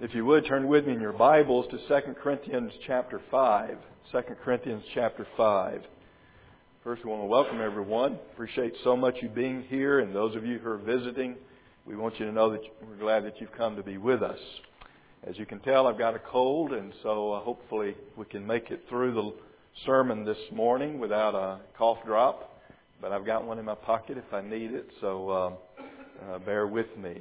If you would, turn with me in your Bibles to 2 Corinthians chapter 5. 2 Corinthians chapter 5. First, we want to welcome everyone. Appreciate so much you being here, and those of you who are visiting, we want you to know that we're glad that you've come to be with us. As you can tell, I've got a cold, and so hopefully we can make it through the sermon this morning without a cough drop. But I've got one in my pocket if I need it, so bear with me.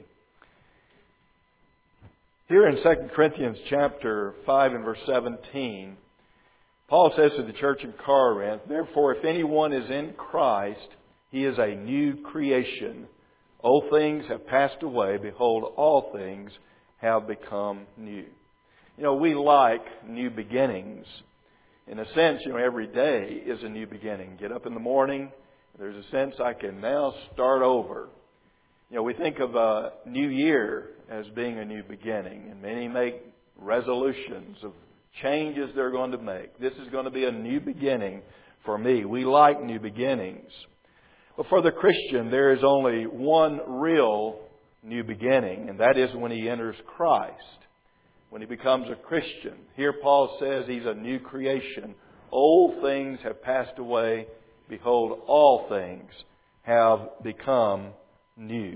Here in 2 Corinthians chapter 5 and verse 17, Paul says to the church in Corinth, "Therefore, if anyone is in Christ, he is a new creation. Old things have passed away. Behold, all things have become new." You know, we like new beginnings. In a sense, every day is a new beginning. Get up in the morning, there's a sense I can now start over. We think of a new year as being a new beginning, and many make resolutions of changes they're going to make. This is going to be a new beginning for me. We like new beginnings. But for the Christian, there is only one real new beginning, and that is when he enters Christ, when he becomes a Christian. Here Paul says he's a new creation. Old things have passed away. Behold, all things have become new.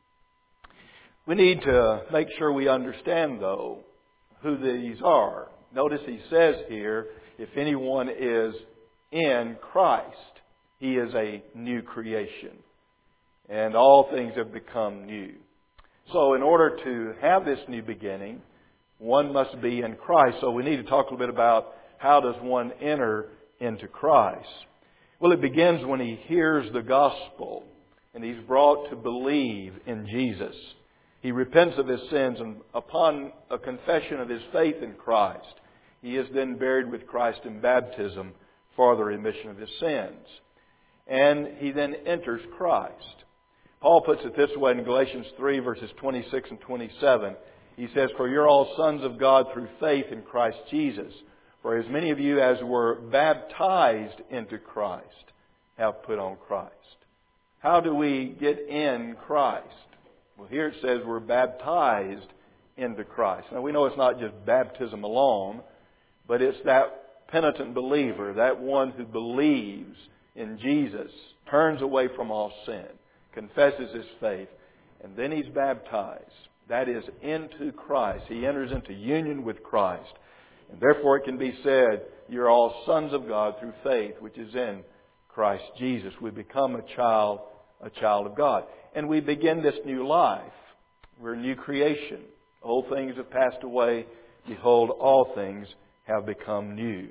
We need to make sure we understand, though, who these are. Notice he says here, if anyone is in Christ, he is a new creation. And all things have become new. So in order to have this new beginning, one must be in Christ. So we need to talk a little bit about how does one enter into Christ. Well, it begins when he hears the gospel and he's brought to believe in Jesus. He repents of his sins, and upon a confession of his faith in Christ, he is then buried with Christ in baptism for the remission of his sins. And he then enters Christ. Paul puts it this way in Galatians 3, verses 26 and 27. He says, "For you're all sons of God through faith in Christ Jesus. For as many of you as were baptized into Christ have put on Christ." How do we get in Christ? Well, here it says we're baptized into Christ. Now, we know it's not just baptism alone, but it's that penitent believer, that one who believes in Jesus, turns away from all sin, confesses his faith, and then he's baptized. That is into Christ. He enters into union with Christ. And therefore it can be said, you're all sons of God through faith, which is in Christ Jesus. We become a child of God. And we begin this new life. We're a new creation. Old things have passed away. Behold, all things have become new.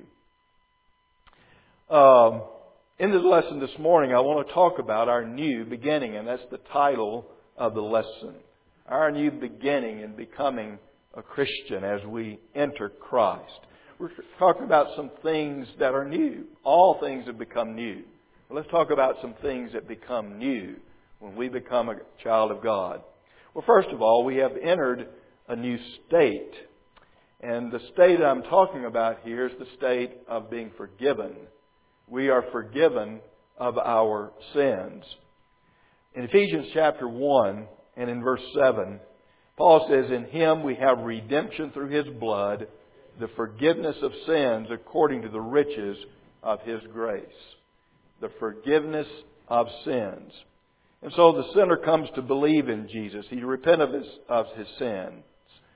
In the lesson this morning, I want to talk about our new beginning, and that's the title of the lesson. Our new beginning in becoming a Christian as we enter Christ. We're talking about some things that are new. All things have become new. Let's talk about some things that become new when we become a child of God. Well, first of all, we have entered a new state. And the state I'm talking about here is the state of being forgiven. We are forgiven of our sins. In Ephesians chapter 1 and in verse 7, Paul says, "In Him we have redemption through His blood, the forgiveness of sins according to the riches of His grace." The forgiveness of sins. And so the sinner comes to believe in Jesus. He repents of his sins.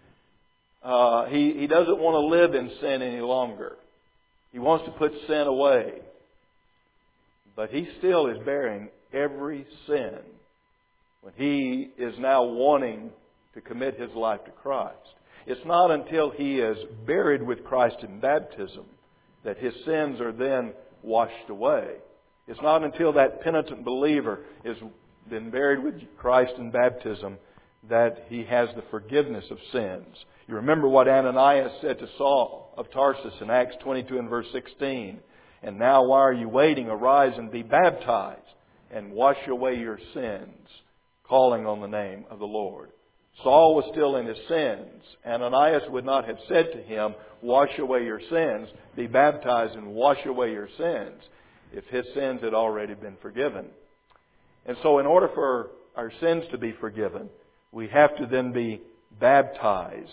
He doesn't want to live in sin any longer. He wants to put sin away. But he still is bearing every sin when he is now wanting to commit his life to Christ. It's not until he is buried with Christ in baptism that his sins are then washed away. It's not until that penitent believer has been buried with Christ in baptism that he has the forgiveness of sins. You remember what Ananias said to Saul of Tarsus in Acts 22 and verse 16. "And now why are you waiting? Arise and be baptized and wash away your sins, calling on the name of the Lord." Saul was still in his sins. Ananias would not have said to him, "Wash away your sins, be baptized and wash away your sins," if his sins had already been forgiven. And so in order for our sins to be forgiven, we have to then be baptized.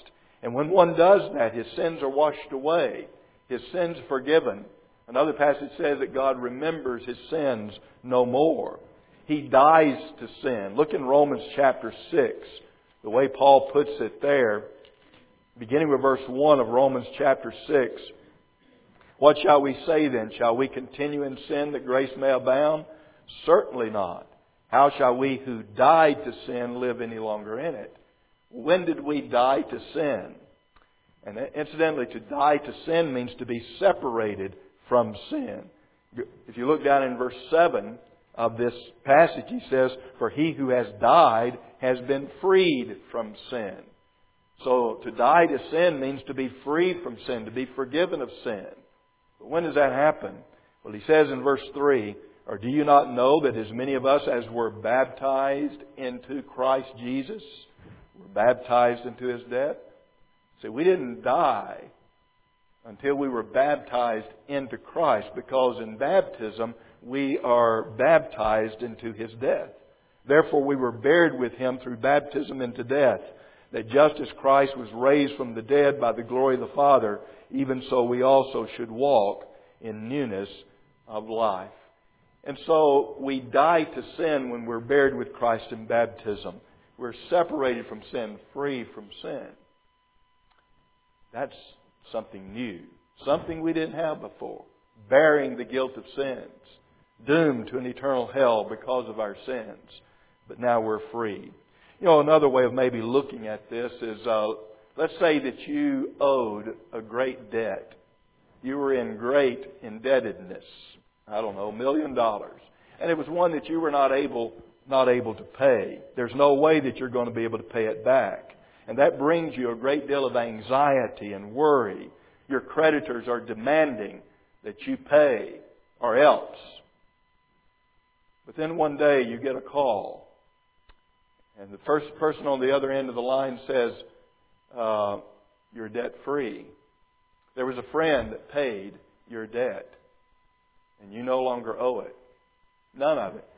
And when one does that, his sins are washed away. His sins forgiven. Another passage says that God remembers his sins no more. He dies to sin. Look in Romans chapter 6, the way Paul puts it there, beginning with verse 1 of Romans chapter 6. What shall we say then? Shall we continue in sin that grace may abound? Certainly not. How shall we who died to sin live any longer in it? When did we die to sin? And incidentally, to die to sin means to be separated from sin. If you look down in verse 7 of this passage, he says, for he who has died has been freed from sin. So to die to sin means to be freed from sin, to be forgiven of sin. But when does that happen? Well, he says in verse 3, or do you not know that as many of us as were baptized into Christ Jesus were baptized into His death? See, we didn't die until we were baptized into Christ, because in baptism we are baptized into His death. Therefore we were buried with Him through baptism into death, that just as Christ was raised from the dead by the glory of the Father, even so we also should walk in newness of life. And so we die to sin when we're buried with Christ in baptism. We're separated from sin, free from sin. That's something new. Something we didn't have before. Bearing the guilt of sins. Doomed to an eternal hell because of our sins. But now we're free. You know, another way of maybe looking at this is, let's say that you owed a great debt. You were in great indebtedness. I don't know, $1 million. And it was one that you were not able to pay. There's no way that you're going to be able to pay it back. And that brings you a great deal of anxiety and worry. Your creditors are demanding that you pay or else. But then one day you get a call. And the first person on the other end of the line says, you're debt free. There was a friend that paid your debt. And you no longer owe it. None of it.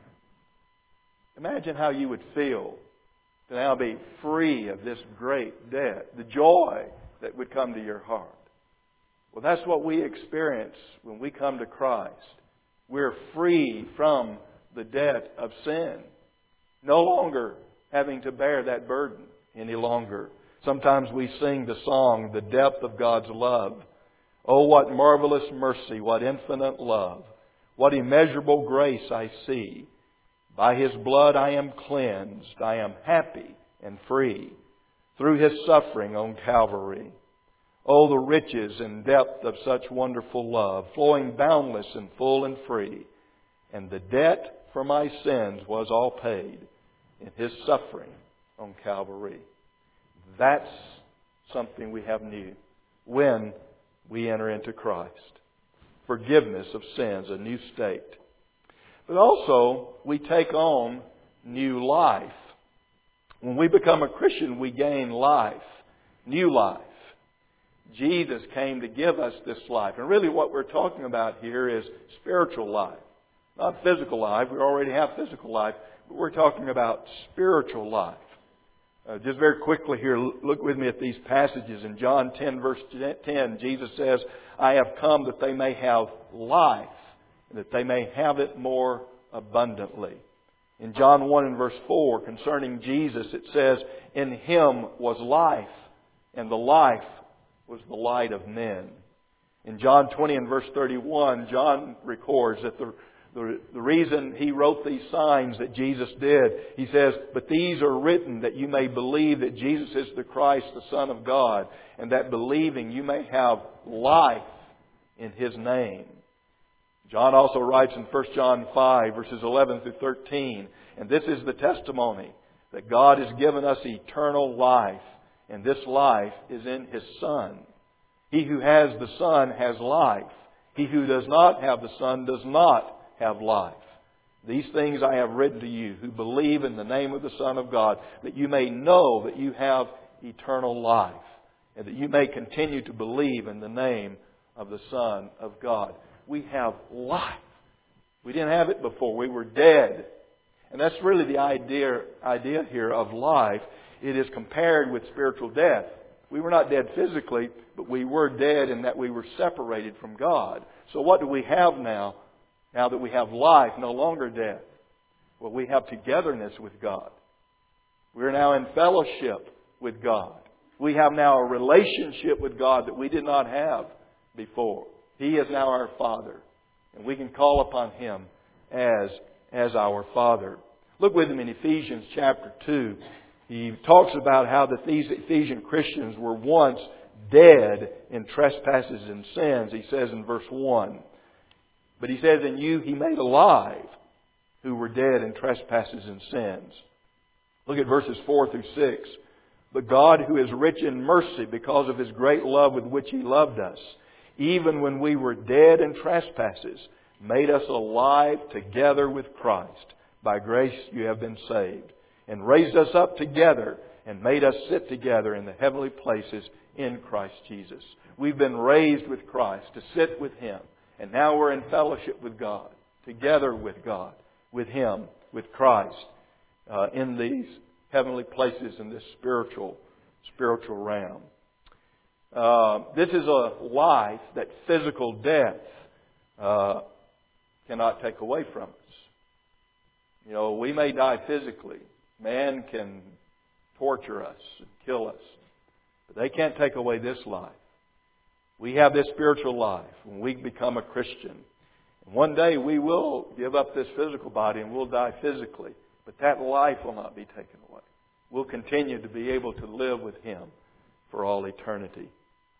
Imagine how you would feel to now be free of this great debt. The joy that would come to your heart. Well, that's what we experience when we come to Christ. We're free from the debt of sin. No longer having to bear that burden any longer. Sometimes we sing the song, The Depth of God's Love. Oh, what marvelous mercy, what infinite love. What immeasurable grace I see. By His blood I am cleansed. I am happy and free through His suffering on Calvary. Oh, the riches and depth of such wonderful love, flowing boundless and full and free. And the debt for my sins was all paid in His suffering on Calvary. That's something we have new when we enter into Christ. Forgiveness of sins, a new state. But also, we take on new life. When we become a Christian, we gain life. New life. Jesus came to give us this life. And really what we're talking about here is spiritual life. Not physical life. We already have physical life. But we're talking about spiritual life. Just very quickly here, look with me at these passages. In John 10, verse 10, Jesus says, I have come that they may have life, and that they may have it more abundantly. In John 1 and verse 4, concerning Jesus, it says, in Him was life, and the life was the light of men. In John 20 and verse 31, John records that the reason he wrote these signs that Jesus did, he says, but these are written that you may believe that Jesus is the Christ, the Son of God, and that believing you may have life in His name. John also writes in 1 John 5, verses 11 through 13, and this is the testimony, that God has given us eternal life, and this life is in His Son. He who has the Son has life. He who does not have the Son does not have life. These things I have written to you who believe in the name of the Son of God, that you may know that you have eternal life, and that you may continue to believe in the name of the Son of God. We have life. We didn't have it before. We were dead. And that's really the idea here of life. It is compared with spiritual death. We were not dead physically, but we were dead in that we were separated from God. So what do we have now? Now that we have life, no longer death. Well, we have togetherness with God. We're now in fellowship with God. We have now a relationship with God that we did not have before. He is now our Father. And we can call upon Him as our Father. Look with him in Ephesians chapter 2. He talks about how these Ephesian Christians were once dead in trespasses and sins. He says in verse 1. But he says, in you He made alive who were dead in trespasses and sins. Look at verses 4 through 6. But God, who is rich in mercy because of His great love with which He loved us, even when we were dead in trespasses, made us alive together with Christ. By grace you have been saved. And raised us up together and made us sit together in the heavenly places in Christ Jesus. We've been raised with Christ to sit with Him. And now we're in fellowship with God, together with God, with Him, with Christ, in these heavenly places in this spiritual realm. This is a life that physical death cannot take away from us. You know, we may die physically. Man can torture us and kill us. But they can't take away this life. We have this spiritual life when we become a Christian. And one day we will give up this physical body and we'll die physically. But that life will not be taken away. We'll continue to be able to live with Him for all eternity.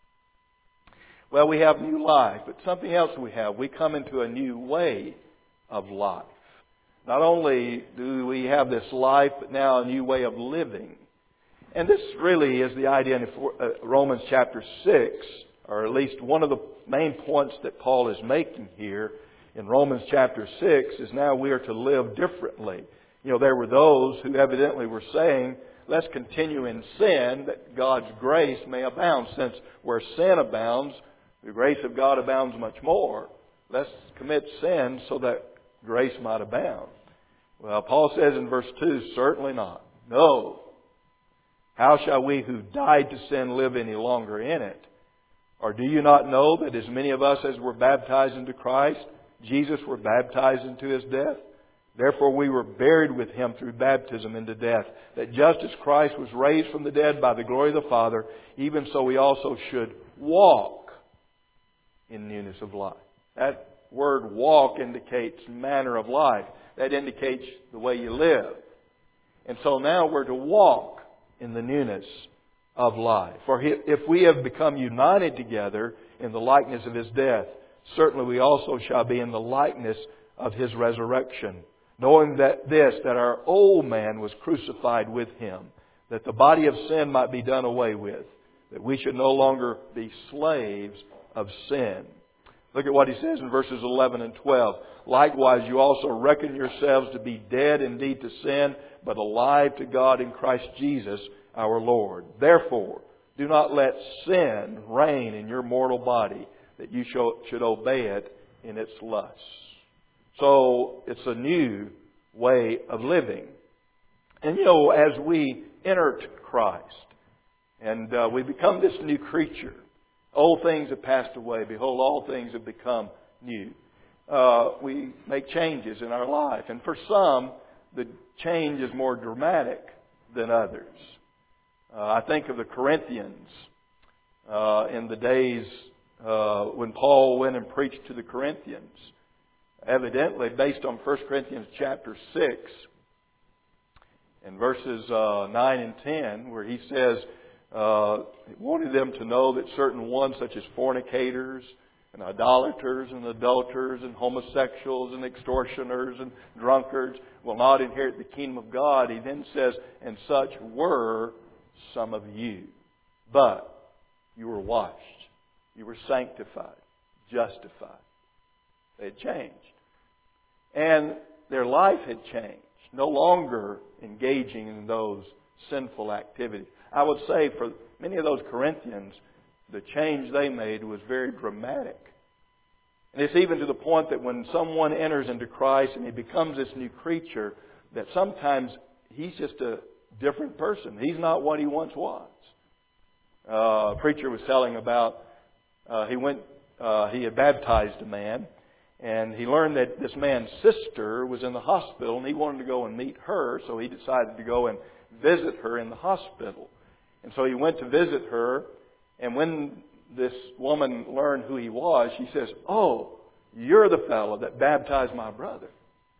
Well, we have new life, but something else we have. We come into a new way of life. Not only do we have this life, but now a new way of living. And this really is the idea in Romans chapter 6, or at least one of the main points that Paul is making here in Romans chapter 6 is now we are to live differently. You know, there were those who evidently were saying, let's continue in sin that God's grace may abound. Since where sin abounds, the grace of God abounds much more. Let's commit sin so that grace might abound. Well, Paul says in verse 2, certainly not. No. How shall we who died to sin live any longer in it? Or do you not know that as many of us as were baptized into Christ, Jesus were baptized into His death? Therefore we were buried with Him through baptism into death, that just as Christ was raised from the dead by the glory of the Father, even so we also should walk in newness of life. That word walk indicates manner of life. That indicates the way you live. And so now we're to walk in the newness of life. For if we have become united together in the likeness of His death, certainly we also shall be in the likeness of His resurrection. Knowing that our old man was crucified with Him, that the body of sin might be done away with, that we should no longer be slaves of sin. Look at what he says in verses 11 and 12. Likewise, you also reckon yourselves to be dead indeed to sin, but alive to God in Christ Jesus our Lord. Therefore, do not let sin reign in your mortal body, that you should obey it in its lusts. So, it's a new way of living. And you know, as we enter Christ, and we become this new creature, old things have passed away. Behold, all things have become new. We make changes in our life. And for some, the change is more dramatic than others. I think of the Corinthians in the days when Paul went and preached to the Corinthians. Evidently, based on 1 Corinthians chapter 6 and verses 9 and 10, where he says, he wanted them to know that certain ones such as fornicators and idolaters and adulterers and homosexuals and extortioners and drunkards will not inherit the kingdom of God. He then says, and such were some of you. But you were washed. You were sanctified, justified. They had changed. And their life had changed. No longer engaging in those sinful activities. I would say for many of those Corinthians, the change they made was very dramatic. And it's even to the point that when someone enters into Christ and he becomes this new creature, that sometimes he's just a different person. He's not what he once was. A preacher was telling about he had baptized a man, and he learned that this man's sister was in the hospital, and he wanted to go and meet her, so he decided to go and visit her in the hospital. And so he went to visit her, and when this woman learned who he was, she says, "Oh, you're the fellow that baptized my brother."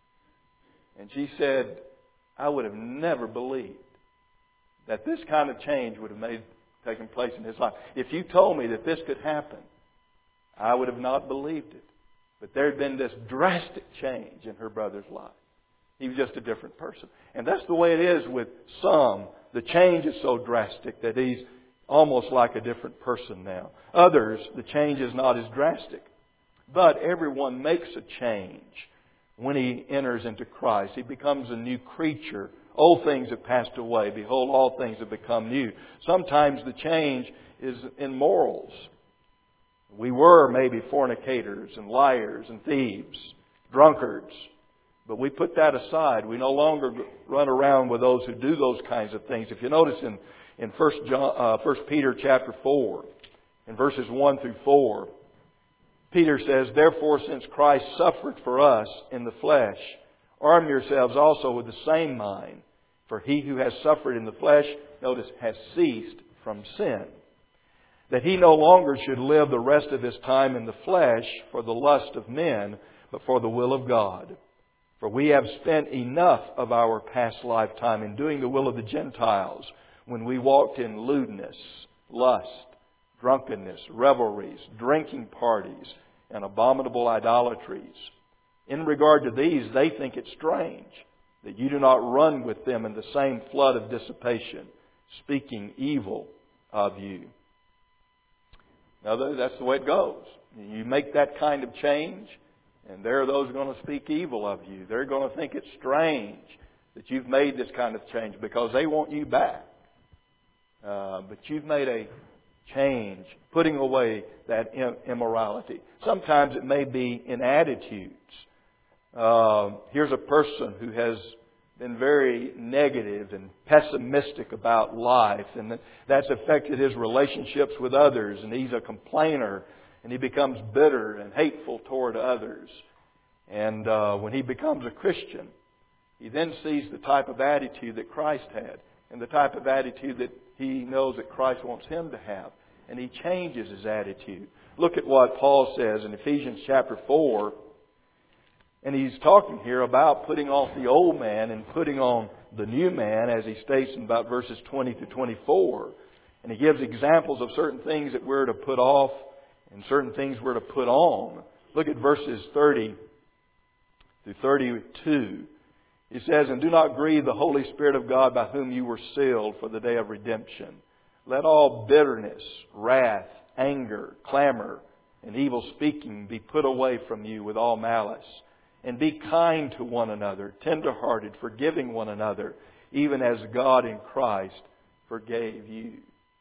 And she said, "I would have never believed that this kind of change would have taken place in his life. If you told me that this could happen, I would have not believed it." But there had been this drastic change in her brother's life. He was just a different person. And that's the way it is with some. The change is so drastic that he's almost like a different person now. Others, the change is not as drastic. But everyone makes a change when he enters into Christ. He becomes a new creature. Old things have passed away. Behold, all things have become new. Sometimes the change is in morals. We were maybe fornicators and liars and thieves, drunkards. But we put that aside. We no longer run around with those who do those kinds of things. If you notice in 1 Peter chapter 4, in verses 1 through 4, Peter says, "Therefore, since Christ suffered for us in the flesh, arm yourselves also with the same mind. For he who has suffered in the flesh," notice, "has ceased from sin, that he no longer should live the rest of his time in the flesh for the lust of men, but for the will of God. For we have spent enough of our past lifetime in doing the will of the Gentiles, when we walked in lewdness, lust, drunkenness, revelries, drinking parties, and abominable idolatries. In regard to these, they think it strange that you do not run with them in the same flood of dissipation, speaking evil of you." Now, that's the way it goes. You make that kind of change, and there are those going to speak evil of you. They're going to think it's strange that you've made this kind of change because they want you back. But you've made a change, putting away that immorality. Sometimes it may be in attitudes. Here's a person who has been very negative and pessimistic about life, and that's affected his relationships with others, and he's a complainer, and he becomes bitter and hateful toward others. And when he becomes a Christian, he then sees the type of attitude that Christ had, and the type of attitude that he knows that Christ wants him to have. And he changes his attitude. Look at what Paul says in Ephesians chapter 4. And he's talking here about putting off the old man and putting on the new man, as he states in about verses 20 to 24. And he gives examples of certain things that we're to put off and certain things we're to put on. Look at verses 30 through 32. He says, "And do not grieve the Holy Spirit of God, by whom you were sealed for the day of redemption. Let all bitterness, wrath, anger, clamor, and evil speaking be put away from you with all malice. And be kind to one another, tender-hearted, forgiving one another, even as God in Christ forgave you."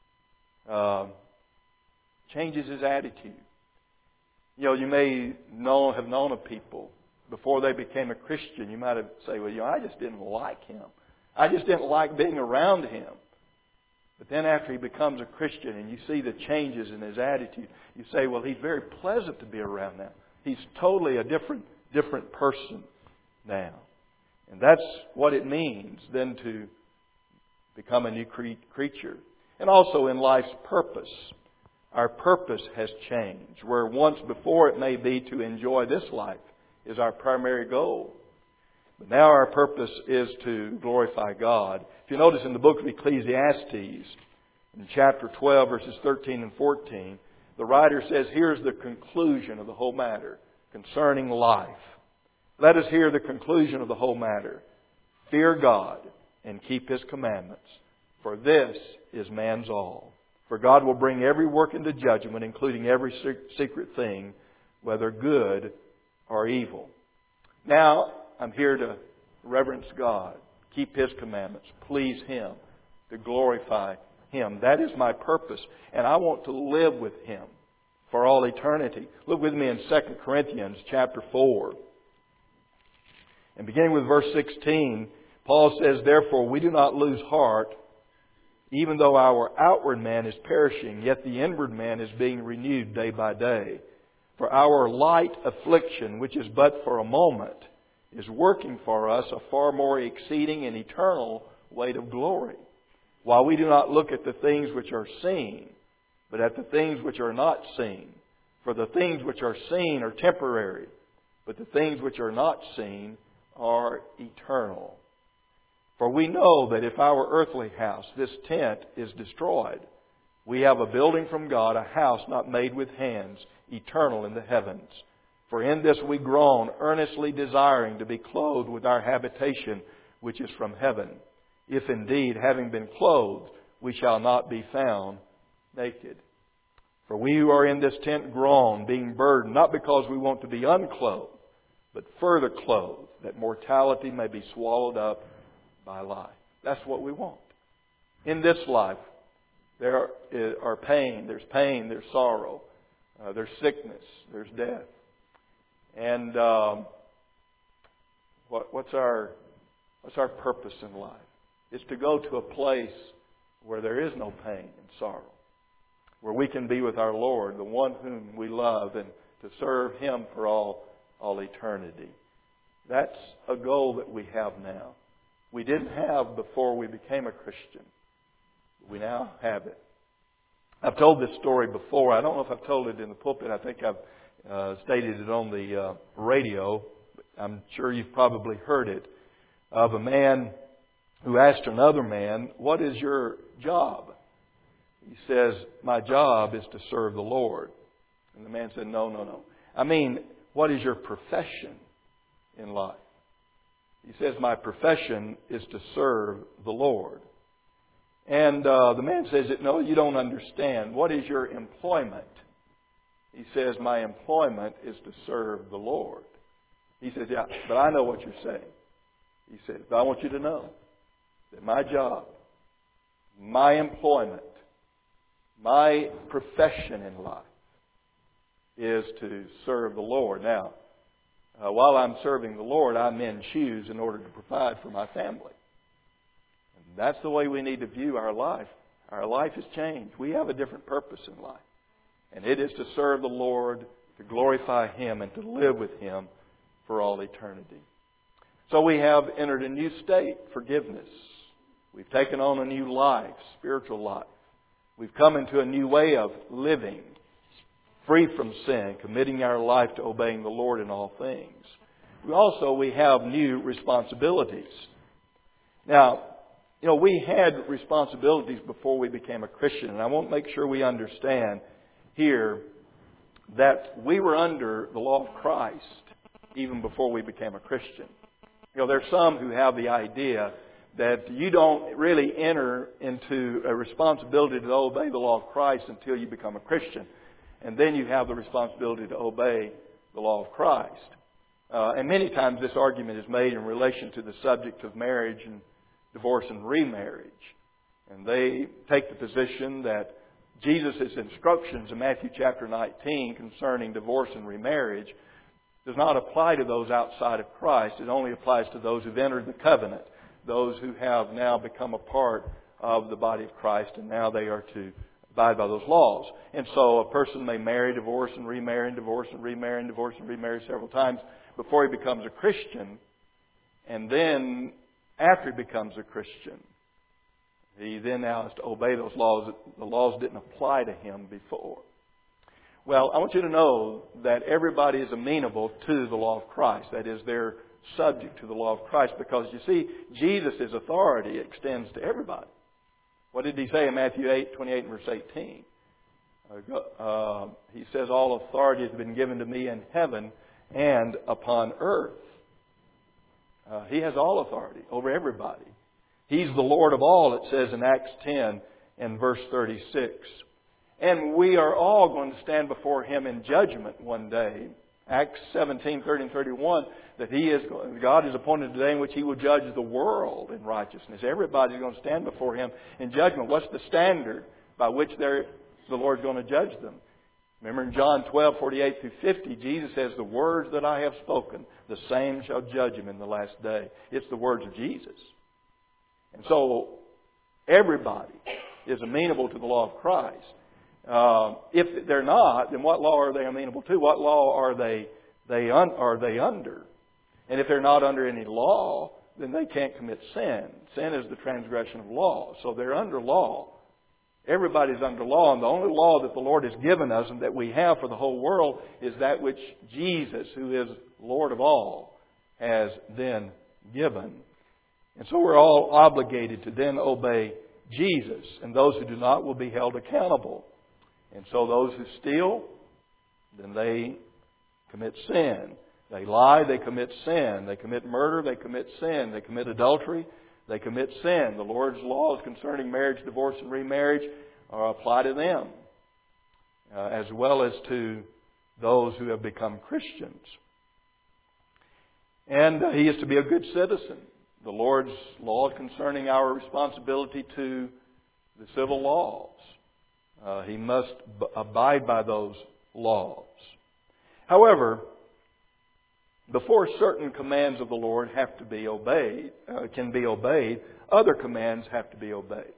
Changes his attitude. You may have known of people before they became a Christian. You might have said, "Well, I just didn't like him. I just didn't like being around him." But then after he becomes a Christian and you see the changes in his attitude, you say, "Well, he's very pleasant to be around now. He's totally a different person now." And that's what it means then to become a new creature. And also in life's purpose. Our purpose has changed. Where once before it may be to enjoy this life is our primary goal. But now our purpose is to glorify God. If you notice in the book of Ecclesiastes, in chapter 12, verses 13 and 14, the writer says, here's the conclusion of the whole matter concerning life. Let us hear the conclusion of the whole matter. Fear God and keep His commandments, for this is man's all. For God will bring every work into judgment, including every secret thing, whether good or evil. Now, I'm here to reverence God, keep His commandments, please Him, to glorify Him. That is my purpose, and I want to live with Him for all eternity. Look with me in 2 Corinthians chapter 4. And beginning with verse 16, Paul says, "Therefore we do not lose heart, Even though our outward man is perishing, yet the inward man is being renewed day by day. For our light affliction, which is but for a moment, is working for us a far more exceeding and eternal weight of glory. While we do not look at the things which are seen, but at the things which are not seen. For the things which are seen are temporary, but the things which are not seen are eternal. For we know that if our earthly house, this tent, is destroyed, we have a building from God, a house not made with hands, eternal in the heavens. For in this we groan, earnestly desiring to be clothed with our habitation, which is from heaven. If indeed, having been clothed, we shall not be found naked. For we who are in this tent groan, being burdened, not because we want to be unclothed, but further clothed, that mortality may be swallowed up by life. That's what we want. In this life, there are pain, there's sorrow, there's sickness, there's death. And what's our purpose in life? It's to go to a place where there is no pain and sorrow, where we can be with our Lord, the one whom we love, and to serve Him for all eternity. That's a goal that we have now. We didn't have before we became a Christian. We now have it. I've told this story before. I don't know if I've told it in the pulpit. I think I've stated it on the radio. I'm sure you've probably heard it. Of a man who asked another man, "What is your job?" He says, "My job is to serve the Lord." And the man said, No. I mean, what is your profession in life? He says, "My profession is to serve the Lord." And the man says, "No, you don't understand. What is your employment?" He says, "My employment is to serve the Lord." He says, "Yeah, but I know what you're saying." He says, "But I want you to know that my job, my employment, my profession in life is to serve the Lord." Now, while I'm serving the Lord, I mend shoes in order to provide for my family. And that's the way we need to view our life. Our life has changed. We have a different purpose in life. And it is to serve the Lord, to glorify Him, and to live with Him for all eternity. So we have entered a new state, forgiveness. We've taken on a new life, spiritual life. We've come into a new way of living, free from sin, committing our life to obeying the Lord in all things. We have new responsibilities. Now, we had responsibilities before we became a Christian. And I want to make sure we understand here that we were under the law of Christ even before we became a Christian. There's some who have the idea that you don't really enter into a responsibility to obey the law of Christ until you become a Christian. And then you have the responsibility to obey the law of Christ. And many times this argument is made in relation to the subject of marriage and divorce and remarriage. And they take the position that Jesus' instructions in Matthew chapter 19 concerning divorce and remarriage does not apply to those outside of Christ. It only applies to those who've entered the covenant, those who have now become a part of the body of Christ, and now they are to abide by those laws. And so a person may marry, divorce, and remarry, and divorce, and remarry, and divorce, and remarry several times before he becomes a Christian. And then, after he becomes a Christian, he then now has to obey those laws. The laws didn't apply to him before. Well, I want you to know that everybody is amenable to the law of Christ. That is, they're subject to the law of Christ, because you see, Jesus' authority extends to everybody. What did He say in Matthew 8:28 and verse 18? He says, "All authority has been given to me in heaven and upon earth." He has all authority over everybody. He's the Lord of all, it says in Acts 10 and verse 36. And we are all going to stand before Him in judgment one day. Acts 17:30 and 31, that God is appointed a day in which He will judge the world in righteousness. Everybody's going to stand before Him in judgment. What's the standard by which the Lord's going to judge them? Remember in John 12:48 through 50, Jesus says, "The words that I have spoken, the same shall judge him in the last day." It's the words of Jesus. And so, Everybody is amenable to the law of Christ. If they're not, then what law are they amenable to? What law are they under? And if they're not under any law, then they can't commit sin. Sin is the transgression of law. So they're under law. Everybody's under law, and the only law that the Lord has given us and that we have for the whole world is that which Jesus, who is Lord of all, has then given. And so we're all obligated to then obey Jesus, and those who do not will be held accountable. And so those who steal, then they commit sin. They lie, they commit sin. They commit murder, they commit sin. They commit adultery, they commit sin. The Lord's laws concerning marriage, divorce, and remarriage apply to them, as well as to those who have become Christians. And he is to be a good citizen. The Lord's laws concerning our responsibility to the civil laws. He must abide by those laws. However, before certain commands of the Lord have to be obeyed, can be obeyed, other commands have to be obeyed.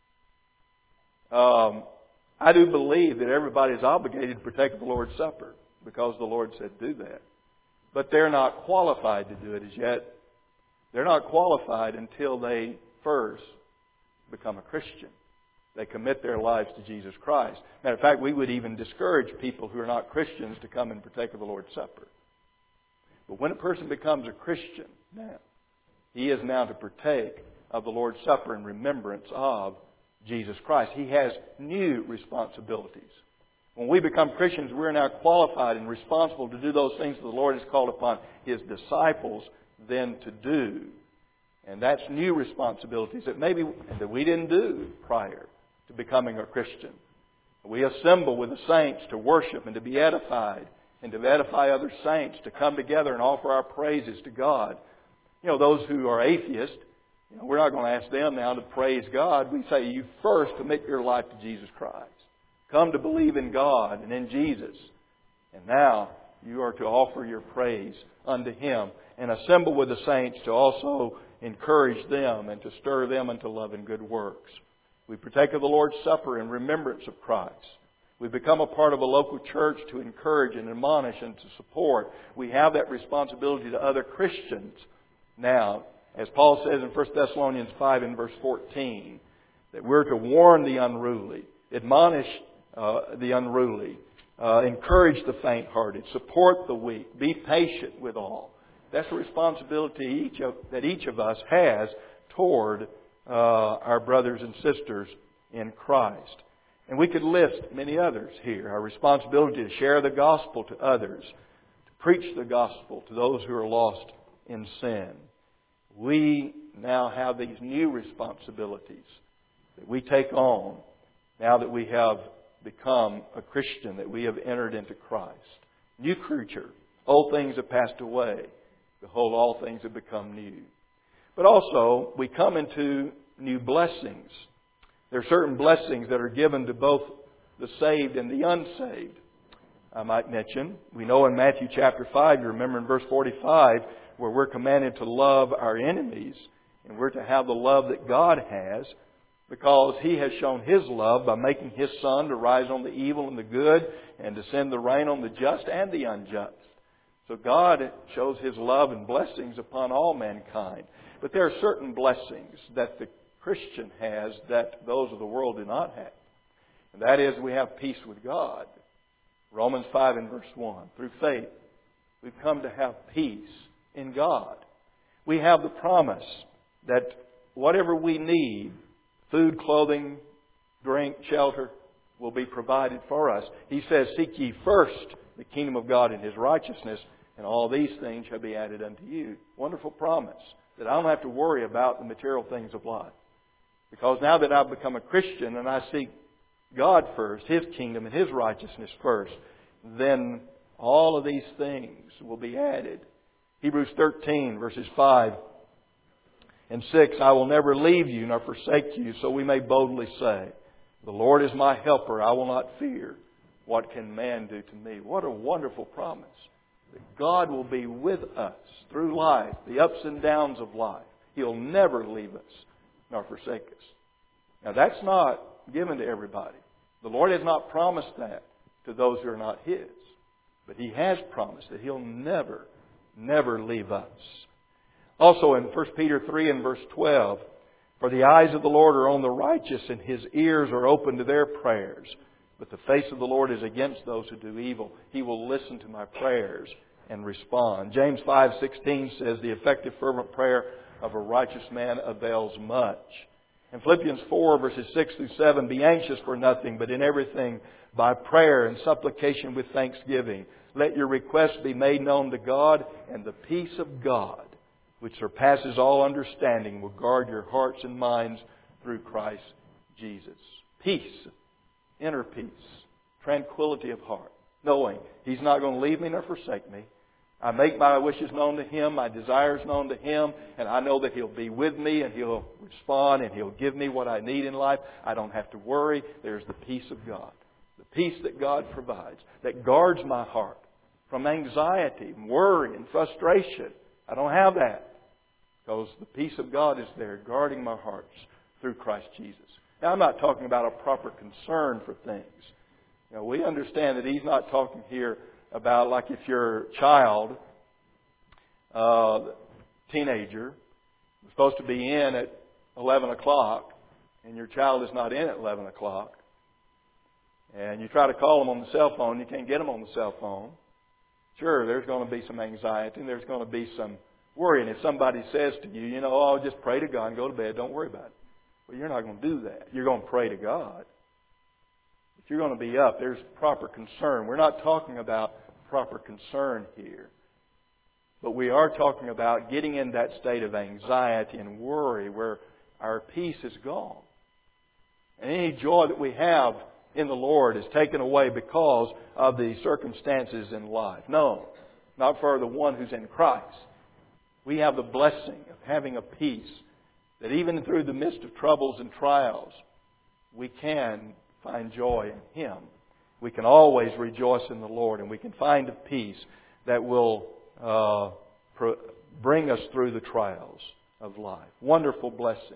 I do believe that everybody is obligated to partake of the Lord's Supper because the Lord said do that. But they're not qualified to do it as yet. They're not qualified until they first become a Christian. They commit their lives to Jesus Christ. Matter of fact, we would even discourage people who are not Christians to come and partake of the Lord's Supper. But when a person becomes a Christian, now, he is now to partake of the Lord's Supper in remembrance of Jesus Christ. He has new responsibilities. When we become Christians, we're now qualified and responsible to do those things that the Lord has called upon His disciples then to do. And that's new responsibilities that maybe that we didn't do prior to becoming a Christian. We assemble with the saints to worship and to be edified and to edify other saints, to come together and offer our praises to God. You know, those who are atheists, we're not going to ask them now to praise God. We say you first commit your life to Jesus Christ. Come to believe in God and in Jesus. And now you are to offer your praise unto Him and assemble with the saints to also encourage them and to stir them into love and good works. We partake of the Lord's Supper in remembrance of Christ. We become a part of a local church to encourage and admonish and to support. We have that responsibility to other Christians now. As Paul says in 1 Thessalonians 5 and verse 14, that we're to warn the unruly, admonish the unruly, encourage the faint-hearted, support the weak, be patient with all. That's a responsibility that each of us has toward our brothers and sisters in Christ. And we could list many others here. Our responsibility to share the gospel to others, to preach the gospel to those who are lost in sin. We now have these new responsibilities that we take on now that we have become a Christian, that we have entered into Christ. New creature. Old things have passed away. Behold, all things have become new. But also, we come into new blessings. There are certain blessings that are given to both the saved and the unsaved. I might mention, we know in Matthew chapter 5, you remember in verse 45, where we're commanded to love our enemies. And we're to have the love that God has because He has shown His love by making His sun to rise on the evil and the good and to send the rain on the just and the unjust. So God shows His love and blessings upon all mankind. But there are certain blessings that the Christian has that those of the world do not have. And that is, we have peace with God. Romans 5 and verse 1. Through faith, we've come to have peace in God. We have the promise that whatever we need, food, clothing, drink, shelter, will be provided for us. He says, seek ye first the kingdom of God and His righteousness, and all these things shall be added unto you. Wonderful promise that I don't have to worry about the material things of life. Because now that I've become a Christian and I seek God first, His kingdom and His righteousness first, then all of these things will be added. Hebrews 13 verses 5 and 6, I will never leave you nor forsake you, so we may boldly say, the Lord is my helper, I will not fear. What can man do to me? What a wonderful promise. That God will be with us through life, the ups and downs of life. He'll never leave us nor forsake us. Now that's not given to everybody. The Lord has not promised that to those who are not His. But He has promised that He'll never, never leave us. Also in 1 Peter 3 and verse 12, for the eyes of the Lord are on the righteous, and His ears are open to their prayers. But the face of the Lord is against those who do evil. He will listen to my prayers and respond. James 5:16 says, the effective fervent prayer of a righteous man avails much. In Philippians 4 verses 6 through 7, be anxious for nothing, but in everything by prayer and supplication with thanksgiving. Let your requests be made known to God, and the peace of God, which surpasses all understanding, will guard your hearts and minds through Christ Jesus. Peace, inner peace, tranquility of heart, knowing He's not going to leave me nor forsake me. I make my wishes known to Him, my desires known to Him, and I know that He'll be with me and He'll respond and He'll give me what I need in life. I don't have to worry. There's the peace of God. The peace that God provides, that guards my heart from anxiety and worry and frustration. I don't have that, because the peace of God is there guarding my hearts through Christ Jesus. Now, I'm not talking about a proper concern for things. You know, we understand that He's not talking here about like if your child, teenager, is supposed to be in at 11 o'clock and your child is not in at 11 o'clock, and you try to call them on the cell phone, you can't get them on the cell phone. Sure, there's going to be some anxiety and there's going to be some worry. And if somebody says to you, oh, just pray to God and go to bed, don't worry about it. Well, you're not going to do that. You're going to pray to God. If you're going to be up, there's proper concern. We're not talking about proper concern here. But we are talking about getting in that state of anxiety and worry where our peace is gone. And any joy that we have in the Lord is taken away because of the circumstances in life. No, not for the one who's in Christ. We have the blessing of having a peace that even through the midst of troubles and trials, we can find joy in Him. We can always rejoice in the Lord, and we can find a peace that will bring us through the trials of life. Wonderful blessings.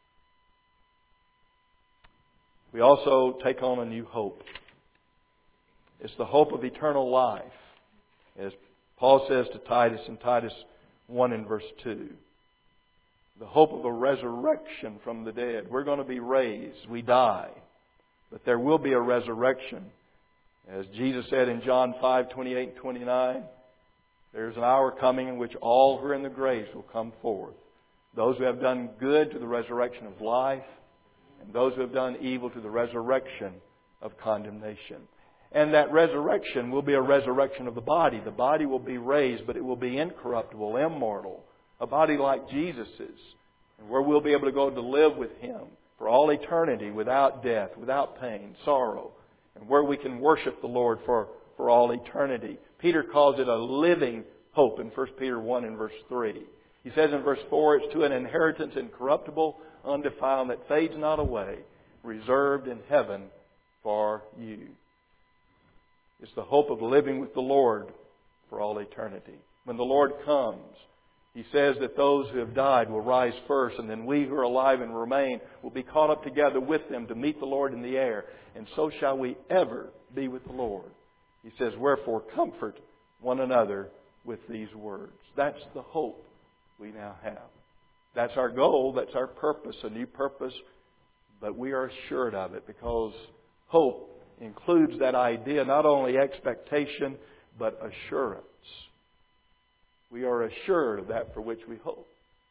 We also take on a new hope. It's the hope of eternal life. As Paul says to Titus in Titus 1 and verse 2. The hope of a resurrection from the dead. We're going to be raised. We die. But there will be a resurrection. As Jesus said in John 5:28 and 29, there's an hour coming in which all who are in the graves will come forth. Those who have done good to the resurrection of life, and those who have done evil to the resurrection of condemnation. And that resurrection will be a resurrection of the body. The body will be raised, but it will be incorruptible, immortal. A body like Jesus's. And where we'll be able to go to live with Him for all eternity without death, without pain, sorrow. And where we can worship the Lord for all eternity. Peter calls it a living hope in 1 Peter 1 and verse 3. He says in verse 4, it's to an inheritance incorruptible, undefiled, that fades not away, reserved in heaven for you. It's the hope of living with the Lord for all eternity. When the Lord comes, He says that those who have died will rise first, and then we who are alive and remain will be caught up together with them to meet the Lord in the air. And so shall we ever be with the Lord. He says, wherefore comfort one another with these words. That's the hope we now have. That's our goal. That's our purpose, a new purpose. But we are assured of it because hope includes that idea, not only expectation, but assurance. We are assured of that for which we hope.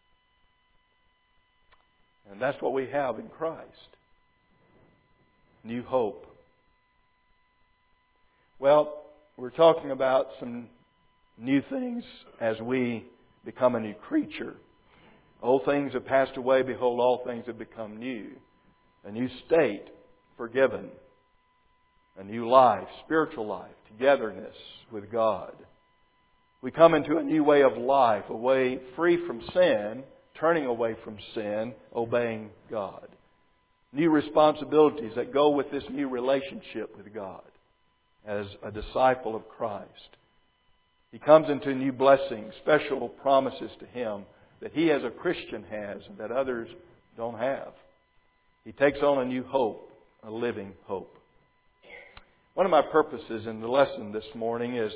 And that's what we have in Christ. New hope. Well, we're talking about some new things as we become a new creature. Old things have passed away. Behold, all things have become new. A new state, forgiven. A new life, spiritual life, togetherness with God. We come into a new way of life, a way free from sin, turning away from sin, obeying God. New responsibilities that go with this new relationship with God as a disciple of Christ. He comes into new blessings, special promises to him that he as a Christian has and that others don't have. He takes on a new hope, a living hope. One of my purposes in the lesson this morning is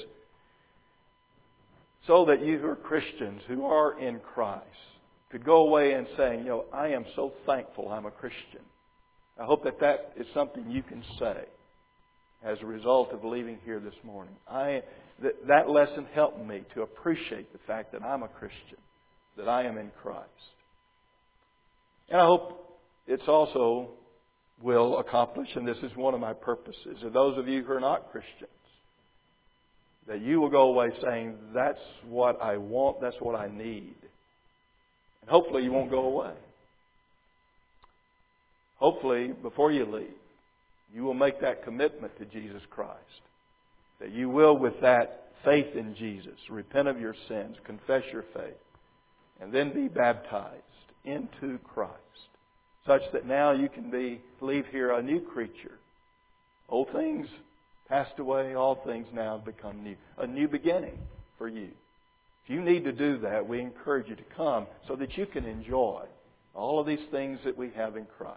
so that you who are Christians, who are in Christ, could go away and saying, I am so thankful I'm a Christian. I hope that is something you can say as a result of leaving here this morning. That lesson helped me to appreciate the fact that I'm a Christian, that I am in Christ. And I hope it's also will accomplish, and this is one of my purposes, of those of you who are not Christians, that you will go away saying, that's what I want, that's what I need. And hopefully you won't go away. Hopefully, before you leave, you will make that commitment to Jesus Christ. That you will, with that faith in Jesus, repent of your sins, confess your faith, and then be baptized into Christ, such that now you can leave here a new creature. Old things passed away, all things now have become new. A new beginning for you. If you need to do that, we encourage you to come so that you can enjoy all of these things that we have in Christ.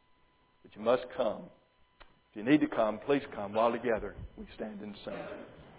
But you must come. If you need to come, please come while together we stand and sing.